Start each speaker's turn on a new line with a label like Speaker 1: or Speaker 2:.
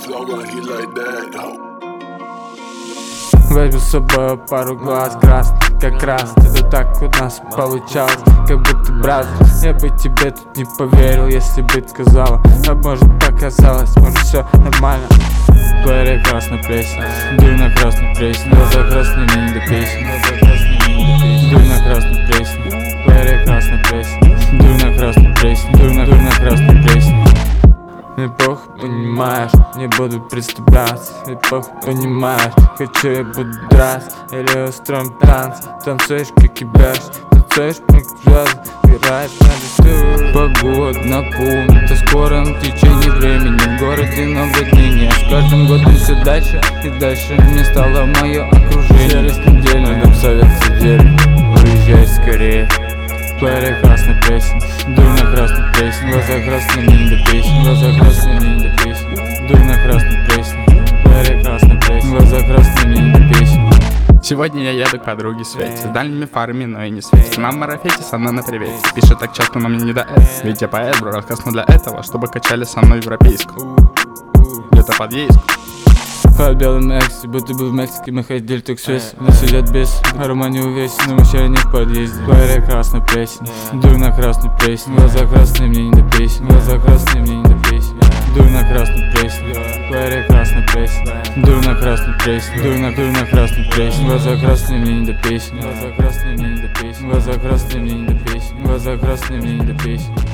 Speaker 1: Возьму с собой пару глаз красных, как раз это так у нас получалось, как будто брат. Я бы тебе тут не поверил, если бы сказала, а может показалось, может все нормально. Плеере красная плесень, дуй на красную плесень, глаза красные, мне не до песен. Дуй на красную плесень, плеере красная плесень, дуй на красную плесень, дуй на красную плесень. Мне похуй, понимаешь, не буду представляться. Мне похуй, понимаешь, хочу я буду драться или устроим танц. Танцуешь, как ебешь, танцуешь, как звезды, играешь на лету. Погода наполнит, в скором течении времени в городе наводнение. С каждым годом все дальше и дальше мне стало мое окружение. Серость недельная, дом совет сидели, уезжай скорее. Плеере красная плесень, дуй на красную плесень, глаза красные, мне не до песен, глаза красные, мне не до песен. Дуй на красную плесень, плеере красная плесень, глаза красные, мне не до песен.
Speaker 2: Сегодня я еду к подруге Свете, с дальними фарами, но и не светит. Нам марафете со мной на привете, пишет так часто, но мне не до этого. Ведь я поэт, бро, рассказ для этого, чтобы качали со мной европейскую. Где-то под Ейск.
Speaker 1: Под белым экси, будто бы в Мексике мы ходили так свес. Нас сидят без гармонии увесит, но мы еще не в подъезде. Плеере красная плесень, дуй на красную плесень, глаза красные, мне не до песен, глаза красные, мне не до песен. Дуй на красную плесень, плеере красная плесень, дуй на красную плесень, дуй на красную плесень, глаза красные, мне не до песен, глаза красные, мне не до песен, глаза красные, мне не до песен, глаза красные, мне не до песен.